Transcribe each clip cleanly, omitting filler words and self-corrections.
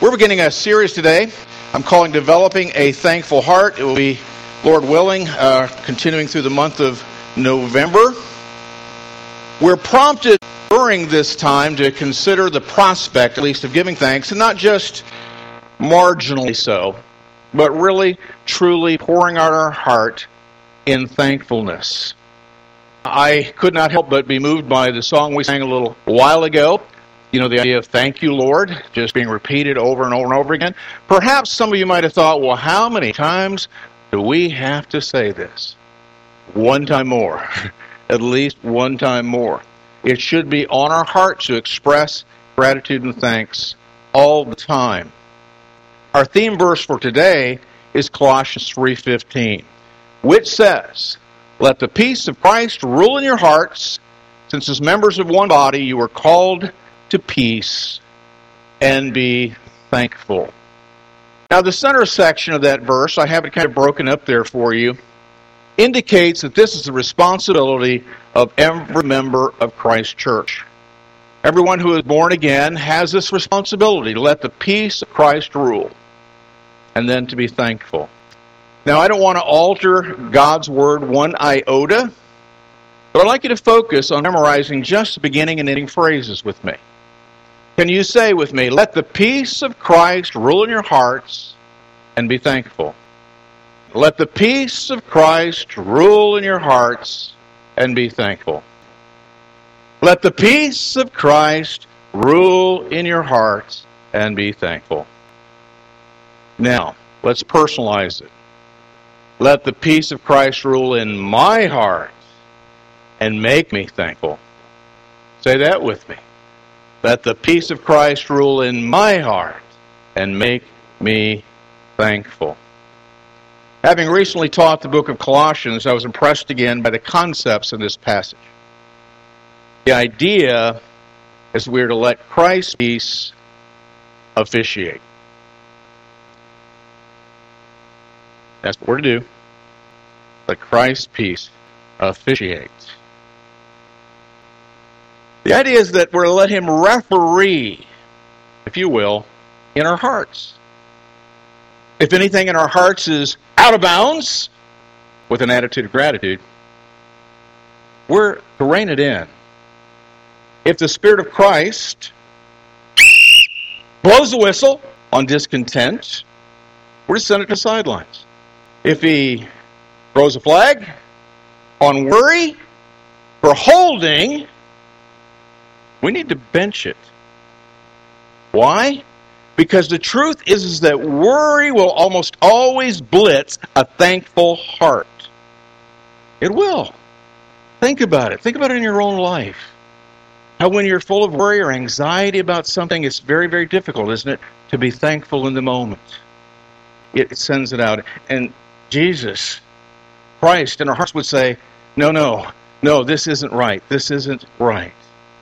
We're beginning a series today I'm calling Developing a Thankful Heart. It will be, Lord willing, continuing through the month of November. We're prompted during this time to consider the prospect, at least, of giving thanks, and not just marginally so, but really, truly pouring out our heart in thankfulness. I could not help but be moved by the song we sang a little while ago. You know, the idea of thank you, Lord, just being repeated over and over and over again. Perhaps some of you might have thought, well, how many times do we have to say this? One time more. At least one time more. It should be on our hearts to express gratitude and thanks all the time. Our theme verse for today is Colossians 3:15, which says, "Let the peace of Christ rule in your hearts, since as members of one body you are called to peace, and be thankful." Now, the center section of that verse, I have it kind of broken up there for you, indicates that this is the responsibility of every member of Christ's church. Everyone who is born again has this responsibility to let the peace of Christ rule, and then to be thankful. Now, I don't want to alter God's Word one iota, but I'd like you to focus on memorizing just the beginning and ending phrases with me. Can you say with me, let the peace of Christ rule in your hearts and be thankful? Let the peace of Christ rule in your hearts and be thankful. Let the peace of Christ rule in your hearts and be thankful. Now, let's personalize it. Let the peace of Christ rule in my heart and make me thankful. Say that with me. Let the peace of Christ rule in my heart and make me thankful. Having recently taught the book of Colossians, I was impressed again by the concepts in this passage. The idea is we are to let Christ's peace officiate. That's what we're to do. Let Christ's peace officiate. The idea is that we're to let Him referee, if you will, in our hearts. If anything in our hearts is out of bounds, with an attitude of gratitude, we're to rein it in. If the Spirit of Christ blows the whistle on discontent, we're to send it to the sidelines. If He throws a flag on worry for holding, we need to bench it. Why? Because the truth is that worry will almost always blitz a thankful heart. It will. Think about it. Think about it in your own life. How when you're full of worry or anxiety about something, it's very, very difficult, isn't it, to be thankful in the moment. It sends it out. And Jesus, Christ, in our hearts would say, no, this isn't right. This isn't right.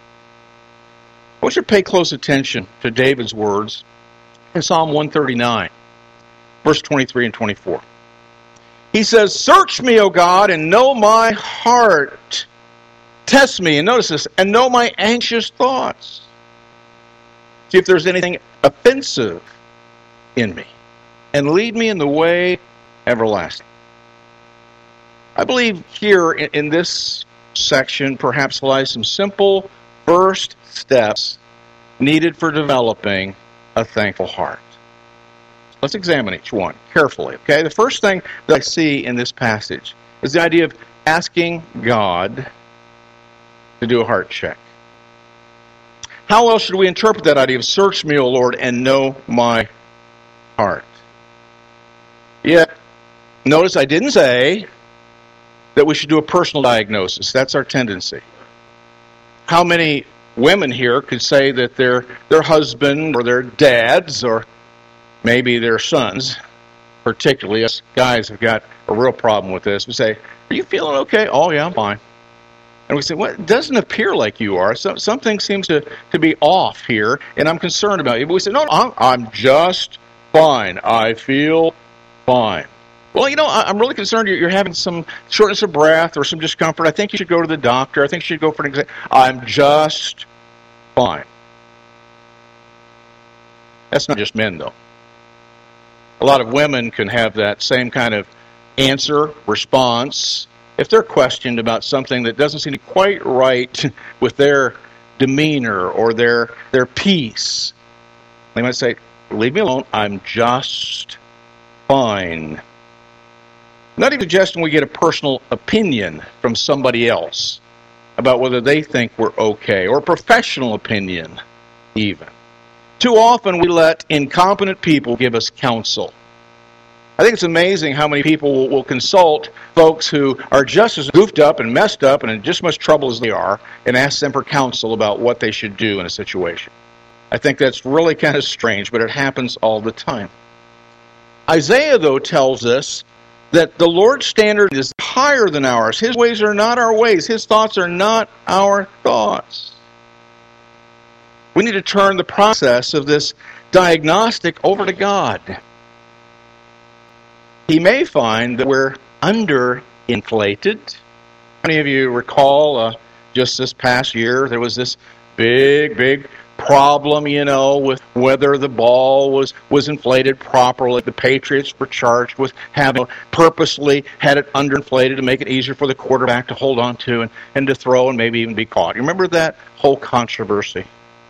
I want you to pay close attention to David's words in Psalm 139, verse 23 and 24. He says, "Search me, O God, and know my heart. Test me," and notice this, "and know my anxious thoughts. See if there's anything offensive in me, and lead me in the way everlasting." I believe here in this section perhaps lies some simple first steps needed for developing a thankful heart. Let's examine each one carefully, okay? The first thing that I see in this passage is the idea of asking God to do a heart check. How else should we interpret that idea of search me, O Lord, and know my heart? Yet, notice I didn't say that we should do a personal diagnosis. That's our tendency. How many women here could say that their husband or their dads or maybe their sons, particularly us guys have got a real problem with this, we say, "Are you feeling okay?" "Oh yeah, I'm fine." And we say, "Well, it doesn't appear like you are. Something seems to be off here, and I'm concerned about you." But we say, "No, I'm just fine. I feel fine." "Well, I'm really concerned you're having some shortness of breath or some discomfort. I think you should go to the doctor. I think you should go for an exam." "I'm just fine." That's not just men, though. A lot of women can have that same kind of answer, response, if they're questioned about something that doesn't seem quite right with their demeanor or their peace. They might say, leave me alone, I'm just fine. Not even suggesting we get a personal opinion from somebody else about whether they think we're okay, or a professional opinion even. Too often we let incompetent people give us counsel. I think it's amazing how many people will consult folks who are just as goofed up and messed up and in just as much trouble as they are, and ask them for counsel about what they should do in a situation. I think that's really kind of strange, but it happens all the time. Isaiah, though, tells us that the Lord's standard is higher than ours. His ways are not our ways. His thoughts are not our thoughts. We need to turn the process of this diagnostic over to God. He may find that we're underinflated. Many of you recall just this past year there was this big problem, with whether the ball was inflated properly. The Patriots were charged with having purposely had it underinflated to make it easier for the quarterback to hold on to and to throw and maybe even be caught. You remember that whole controversy?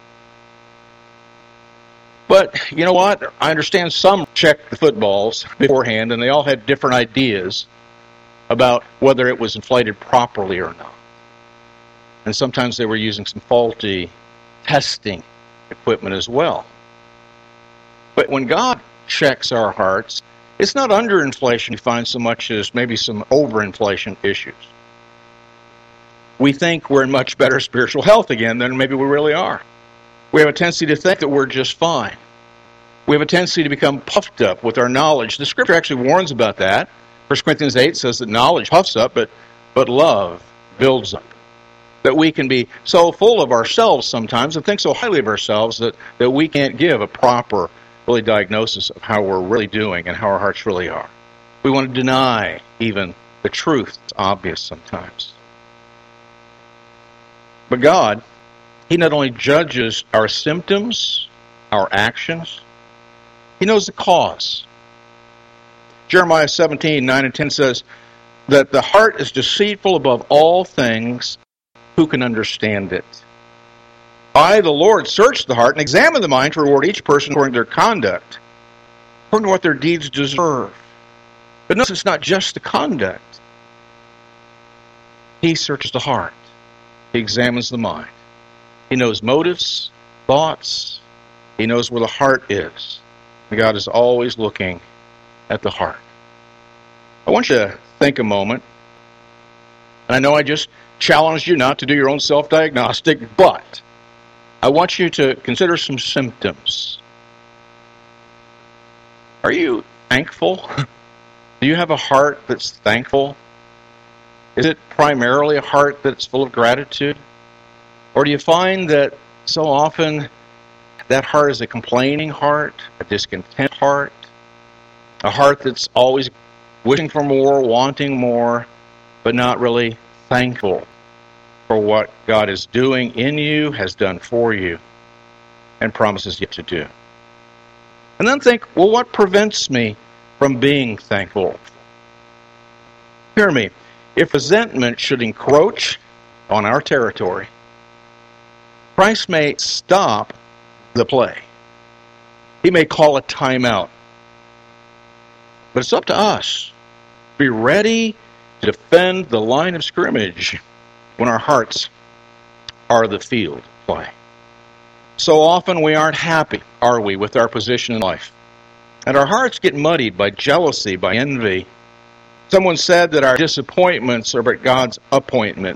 But you know what? I understand some checked the footballs beforehand, and they all had different ideas about whether it was inflated properly or not. And sometimes they were using some faulty testing equipment as well. But when God checks our hearts, it's not underinflation we find so much as maybe some overinflation issues. We think we're in much better spiritual health again than maybe we really are. We have a tendency to think that we're just fine. We have a tendency to become puffed up with our knowledge. The Scripture actually warns about that. 1 Corinthians 8 says that knowledge puffs up, but love builds up. That we can be so full of ourselves sometimes and think so highly of ourselves that we can't give a proper diagnosis of how we're really doing and how our hearts really are. We want to deny even the truth that's obvious sometimes. But God, He not only judges our symptoms, our actions, He knows the cause. Jeremiah 17, 9 and 10 says that the heart is deceitful above all things. Who can understand it? I, the Lord, search the heart and examine the mind to reward each person according to their conduct, according to what their deeds deserve. But notice it's not just the conduct. He searches the heart. He examines the mind. He knows motives, thoughts. He knows where the heart is. And God is always looking at the heart. I want you to think a moment. And I know I just challenged you not to do your own self-diagnostic, but I want you to consider some symptoms. Are you thankful? Do you have a heart that's thankful? Is it primarily a heart that's full of gratitude? Or do you find that so often that heart is a complaining heart, a discontent heart, a heart that's always wishing for more, wanting more, but not really thankful for what God is doing in you, has done for you, and promises yet to do? And then think, well, what prevents me from being thankful? Hear me. If resentment should encroach on our territory, Christ may stop the play. He may call a timeout. But it's up to us to be ready to defend the line of scrimmage when our hearts are the field of play. So often we aren't happy, are we, with our position in life? And our hearts get muddied by jealousy, by envy. Someone said that our disappointments are but God's appointment.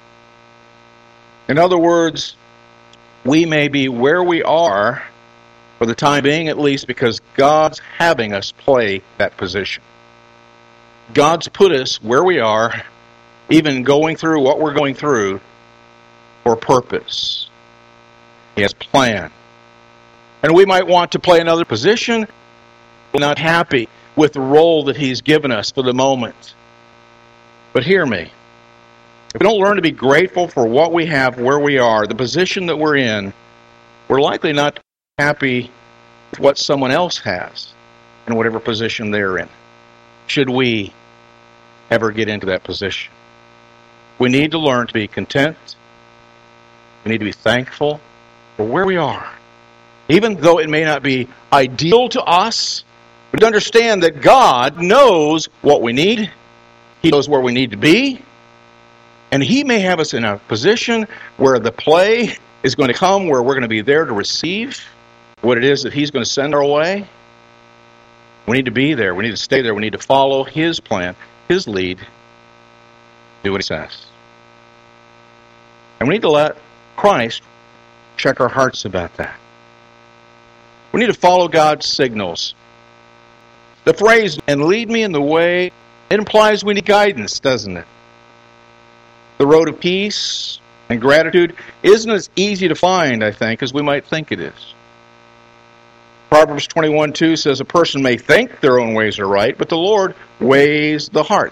In other words, we may be where we are, for the time being at least, because God's having us play that position. God's put us where we are, even going through what we're going through, for a purpose. He has a plan. And we might want to play another position. We're not happy with the role that He's given us for the moment. But hear me. If we don't learn to be grateful for what we have, where we are, the position that we're in, we're likely not happy with what someone else has in whatever position they're in. Should we ever get into that position? We need to learn to be content. We need to be thankful for where we are. Even though it may not be ideal to us, we need to understand that God knows what we need. He knows where we need to be. And He may have us in a position where the play is going to come, where we're going to be there to receive what it is that He's going to send our way. We need to be there. We need to stay there. We need to follow His plan, His lead, do what He says. And we need to let Christ check our hearts about that. We need to follow God's signals. The phrase, "and lead me in the way," it implies we need guidance, doesn't it? The road of peace and gratitude isn't as easy to find, I think, as we might think it is. Proverbs 21:2 says, "A person may think their own ways are right, but the Lord weighs the heart."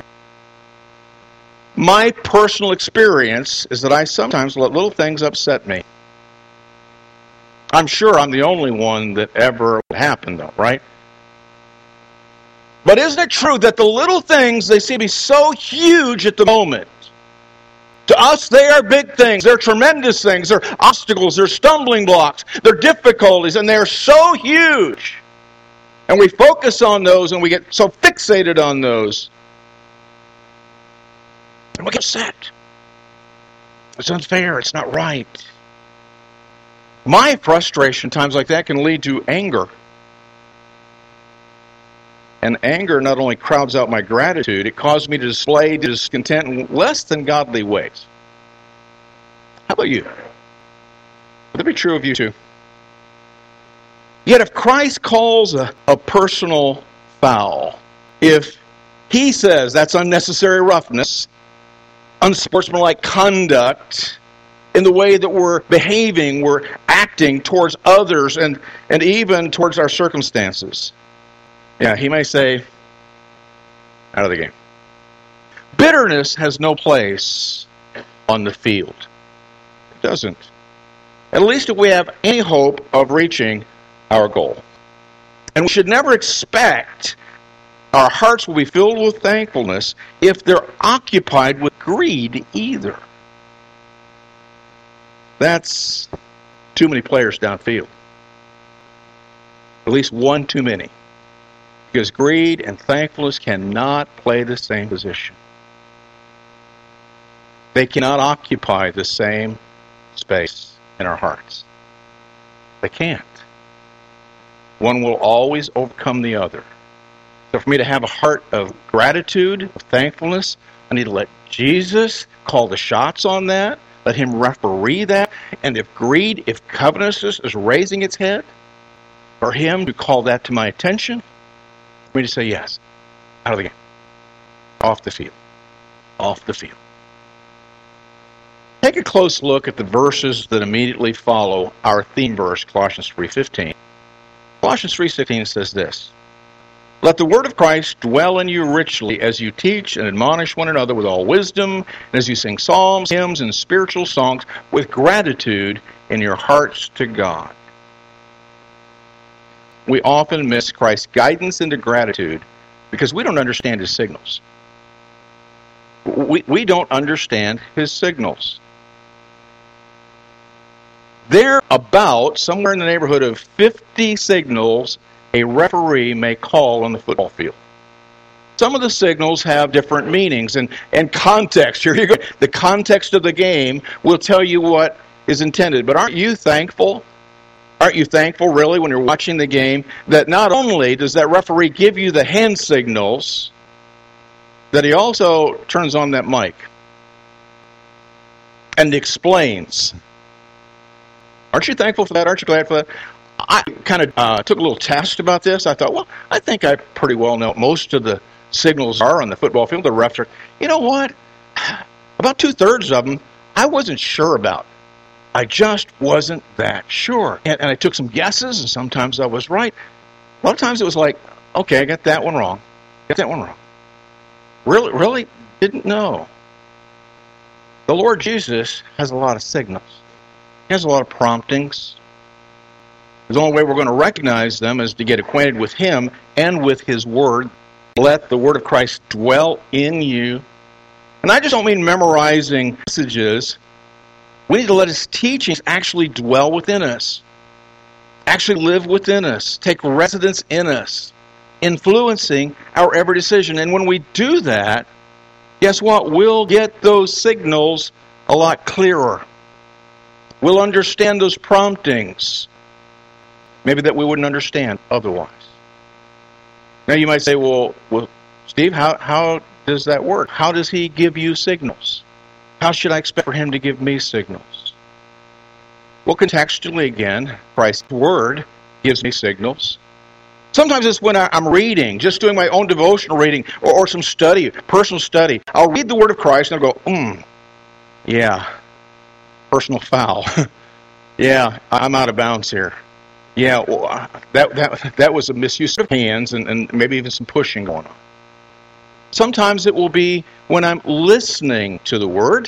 My personal experience is that I sometimes let little things upset me. I'm sure I'm the only one that ever happened, though, right? But isn't it true that the little things, they seem to be so huge at the moment? To us, they are big things. They're tremendous things. They're obstacles. They're stumbling blocks. They're difficulties, and they're so huge. And we focus on those, and we get so fixated on those. And we get upset. It's unfair. It's not right. My frustration, times like that, can lead to anger. And anger not only crowds out my gratitude, it causes me to display discontent in less than godly ways. How about you? Would that be true of you too? Yet if Christ calls a personal foul, if He says that's unnecessary roughness, unsportsmanlike conduct, in the way that we're behaving, we're acting towards others and even towards our circumstances, yeah, He may say, out of the game. Bitterness has no place on the field. It doesn't. At least if we have any hope of reaching our goal. And we should never expect our hearts will be filled with thankfulness if they're occupied with greed either. That's too many players downfield. At least one too many. Because greed and thankfulness cannot play the same position. They cannot occupy the same space in our hearts. They can't. One will always overcome the other. So for me to have a heart of gratitude, of thankfulness, I need to let Jesus call the shots on that. Let Him referee that. And if greed, if covetousness is raising its head, for Him to call that to my attention, for me to say yes. Out of the game. Off the field. Off the field. Take a close look at the verses that immediately follow our theme verse, Colossians 3:15. Colossians 3:16 says this, "Let the word of Christ dwell in you richly as you teach and admonish one another with all wisdom, and as you sing psalms, hymns, and spiritual songs with gratitude in your hearts to God." We often miss Christ's guidance into gratitude because we don't understand His signals. We don't understand His signals. There are about somewhere in the neighborhood of 50 signals a referee may call on the football field. Some of the signals have different meanings and context. Here you go. The context of the game will tell you what is intended. But aren't you thankful? Aren't you thankful, really, when you're watching the game, that not only does that referee give you the hand signals, that he also turns on that mic and explains. Aren't you thankful for that? Aren't you glad for that? I kind of took a little test about this. I thought, well, I think I pretty well know what most of the signals are on the football field. The refs are, you know what? About 2/3 of them, I wasn't sure about. I just wasn't that sure. And I took some guesses, and sometimes I was right. A lot of times it was like, okay, I got that one wrong. Got that one wrong. Really didn't know. The Lord Jesus has a lot of signals. He has a lot of promptings. The only way we're going to recognize them is to get acquainted with Him and with His Word. Let the Word of Christ dwell in you. And I just don't mean memorizing passages. We need to let His teachings actually dwell within us, actually live within us, take residence in us, influencing our every decision. And when we do that, guess what? We'll get those signals a lot clearer. We'll understand those promptings, maybe that we wouldn't understand otherwise. Now you might say, well Steve, how does that work? How does He give you signals? How should I expect for Him to give me signals? Well, contextually again, Christ's Word gives me signals. Sometimes it's when I'm reading, just doing my own devotional reading or some study, personal study. I'll read the Word of Christ and I'll go, yeah, personal foul. Yeah, I'm out of bounds here. Yeah, well, that was a misuse of hands and maybe even some pushing going on. Sometimes it will be when I'm listening to the Word,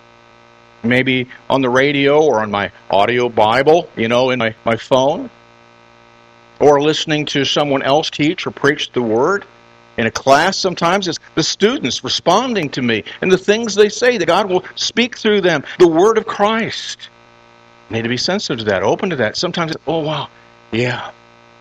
maybe on the radio or on my audio Bible, in my phone, or listening to someone else teach or preach the Word. In a class, sometimes it's the students responding to me and the things they say, that God will speak through them, the Word of Christ. We need to be sensitive to that, open to that. Sometimes it's, oh wow, yeah.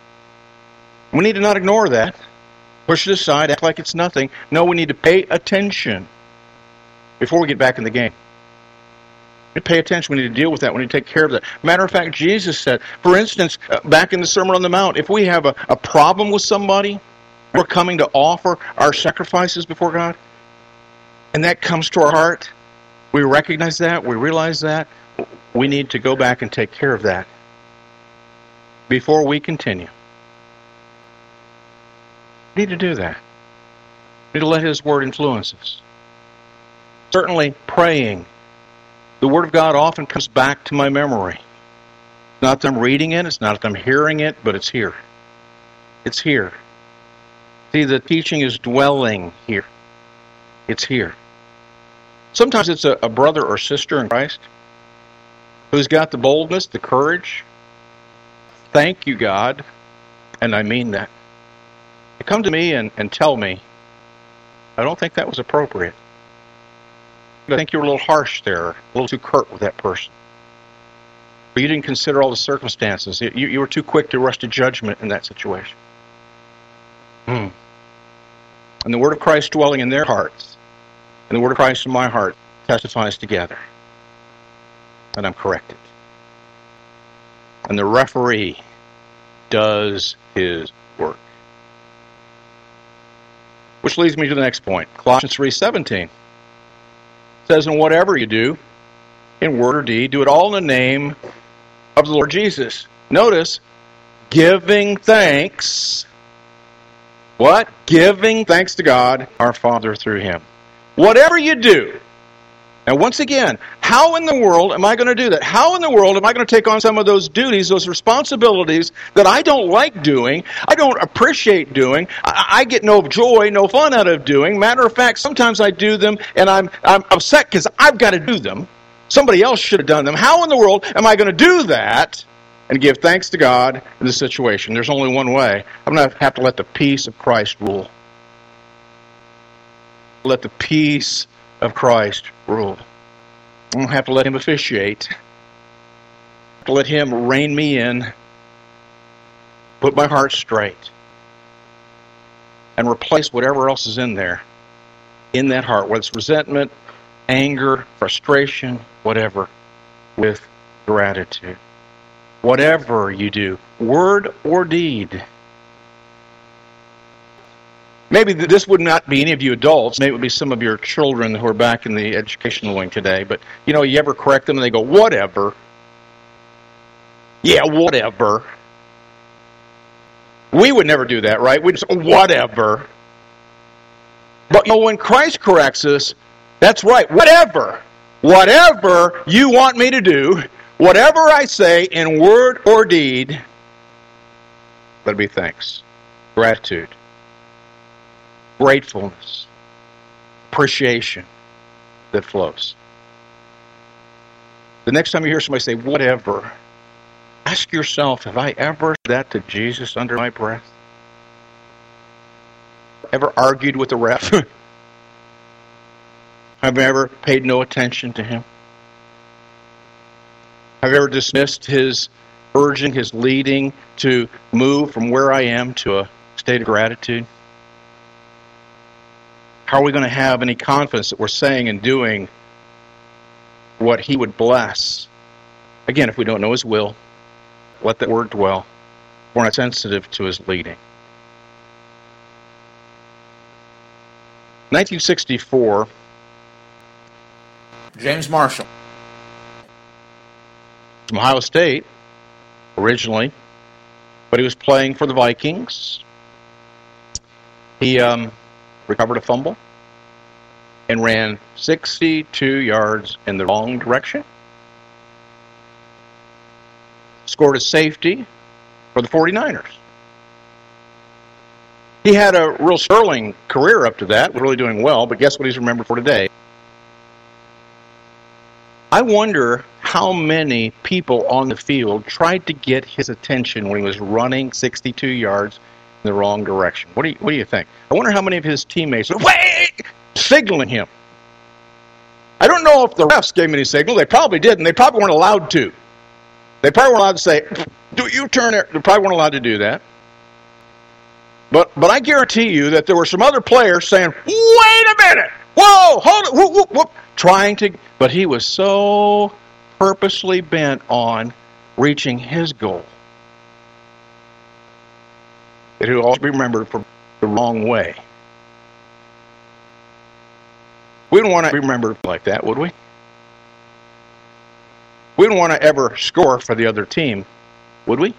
We need to not ignore that. Push it aside, act like it's nothing. No, we need to pay attention before we get back in the game. We need to pay attention. We need to deal with that. We need to take care of that. Matter of fact, Jesus said, for instance, back in the Sermon on the Mount, if we have a problem with somebody, we're coming to offer our sacrifices before God, and that comes to our heart, we recognize that, we realize that, we need to go back and take care of that before we continue. We need to do that. We need to let His Word influence us. Certainly, praying. The Word of God often comes back to my memory. It's not that I'm reading it, it's not that I'm hearing it, but it's here. It's here. See, the teaching is dwelling here. It's here. Sometimes it's a brother or sister in Christ who's got the boldness, the courage. Thank you, God, and I mean that. They come to me and tell me, I don't think that was appropriate. I think you were a little harsh there, a little too curt with that person. But you didn't consider all the circumstances. You were too quick to rush to judgment in that situation. And the Word of Christ dwelling in their hearts, and the Word of Christ in my heart testifies together. And I'm corrected. And the referee does his work. Which leads me to the next point. Colossians 3:17 says, and whatever you do, in word or deed, do it all in the name of the Lord Jesus. Notice, giving thanks. What? Giving thanks to God, our Father, through Him. Whatever you do. Now, once again, how in the world am I going to do that? How in the world am I going to take on some of those duties, those responsibilities that I don't like doing, I don't appreciate doing, I get no joy, no fun out of doing? Matter of fact, sometimes I do them and I'm upset because I've got to do them. Somebody else should have done them. How in the world am I going to do that and give thanks to God in this situation? There's only one way. I'm going to have to let the peace of Christ rule. Let the peace of Christ rule. I'm going to have to let Him officiate. To let Him rein me in, put my heart straight, and replace whatever else is in there, in that heart, whether it's resentment, anger, frustration, whatever, with gratitude. Whatever you do, word or deed. Maybe this would not be any of you adults. Maybe it would be some of your children who are back in the educational wing today. But, you ever correct them and they go, whatever. Yeah, whatever. We would never do that, right? We'd just, whatever. But, when Christ corrects us, that's right, whatever. Whatever you want me to do, whatever I say in word or deed, let it be thanks, gratitude, gratefulness, appreciation that flows. The next time you hear somebody say, whatever, Ask yourself, have I ever said that to Jesus under my breath? Ever argued with the ref? Have I ever paid no attention to him? Have I ever dismissed his urging, his leading to move from where I am to a state of gratitude? How are we going to have any confidence that we're saying and doing what he would bless? Again, if we don't know his will, let that word dwell. We're not sensitive to his leading. 1964, James Marshall, from Ohio State, originally, but he was playing for the Vikings. He recovered a fumble and ran 62 yards in the wrong direction. Scored a safety for the 49ers. He had a real sterling career up to that, really doing well, but guess what he's remembered for today? I wonder how many people on the field tried to get his attention when he was running 62 yards in the wrong direction. What do you think? I wonder how many of his teammates were signaling him. I don't know if the refs gave him any signal. They probably did, and they probably weren't allowed to. They probably weren't allowed to say, "Do you turn there?" They probably weren't allowed to do that. But I guarantee you that there were some other players saying, "Wait a minute! Whoa! Hold it! Whoop, whoop, whoop," trying to. But he was so purposely bent on reaching his goal that he will always be remembered for the wrong way. We don't want to be remembered like that, would we? We don't want to ever score for the other team, would we?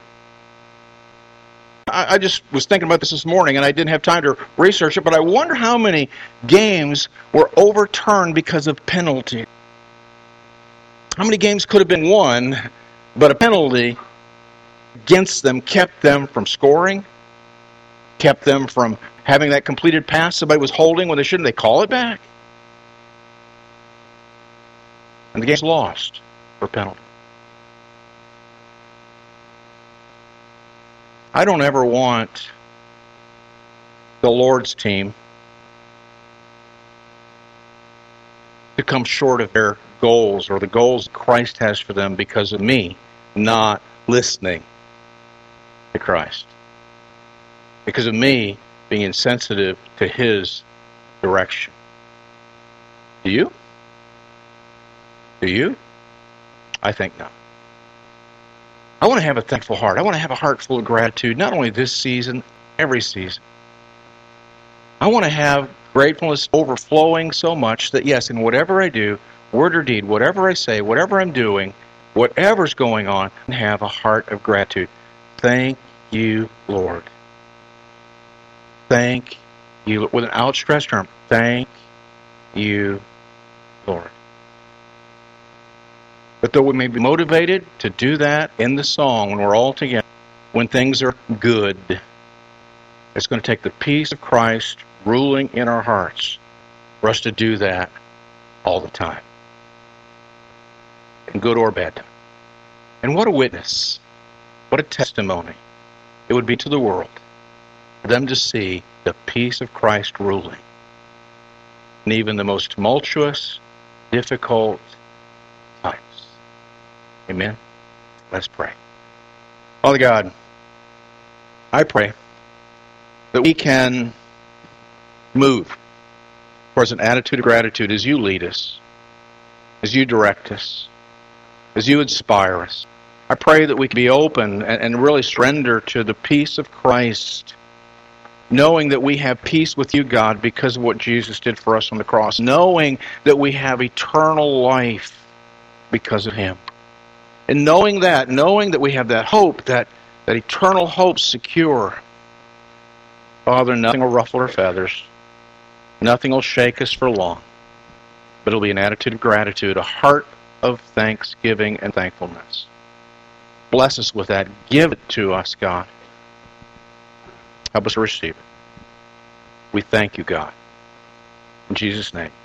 I just was thinking about this morning, and I didn't have time to research it, but I wonder how many games were overturned because of penalty. How many games could have been won, but a penalty against them kept them from scoring, kept them from having that completed pass somebody was holding when they shouldn't. They call it back. And the game's lost for penalty. I don't ever want the Lord's team to come short of their goals or the goals Christ has for them because of me not listening to Christ. Because of me being insensitive to his direction. Do you? Do you? I think not. I want to have a thankful heart. I want to have a heart full of gratitude, not only this season, every season. I want to have gratefulness overflowing so much that, yes, in whatever I do, word or deed, whatever I say, whatever I'm doing, whatever's going on, I have a heart of gratitude. Thank you, Lord. Thank you, with an outstretched arm. Thank you, Lord. But though we may be motivated to do that in the song when we're all together, when things are good, it's going to take the peace of Christ ruling in our hearts for us to do that all the time. In good or bad time. And what a witness. What a testimony it would be to the world for them to see the peace of Christ ruling. In even the most tumultuous, difficult times. Amen. Let's pray. Father God, I pray that we can move towards an attitude of gratitude as you lead us, as you direct us, as you inspire us. I pray that we can be open and really surrender to the peace of Christ, knowing that we have peace with you, God, because of what Jesus did for us on the cross, knowing that we have eternal life because of him. And knowing that we have that hope, that eternal hope secure, Father, nothing will ruffle our feathers. Nothing will shake us for long. But it'll be an attitude of gratitude, a heart of thanksgiving and thankfulness. Bless us with that. Give it to us, God. Help us to receive it. We thank you, God. In Jesus' name.